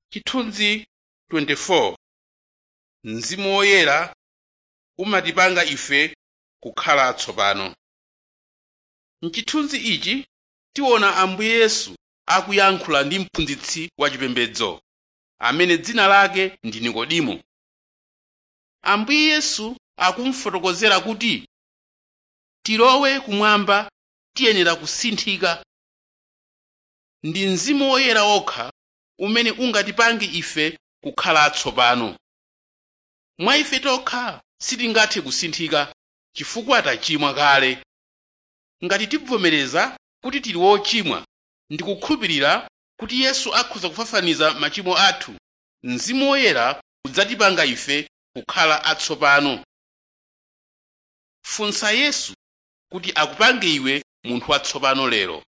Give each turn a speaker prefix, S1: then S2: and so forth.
S1: Chithunzi 24. Mzimu Woyera umatipanga ife kukhala atsopano. M'chithunzi ichi tiona Ambuye Yesu akuyankhula ndi mphunzitsi wachipembedzo amene dzina lake ndi Nikodimo. Ambuye Yesu akumfotokozera kuti tilowe kumwamba tiyenera kusinthika. Ndi Mzimu Woyera wokha umene ungatipange ife kukhala atsopano. Mwa ife tokha sitingathe kusinthika chifukwa tachimwa kale. Ngati tibvomereza kuti tili wochimwa ndi kukhulupirira kuti Yesu akhoza kufafaniza machimo athu, Mzimu Woyera udzatipanga ife kukhala atsopano. Funsa Yesu kuti akupange iwe munthu watsopano lero.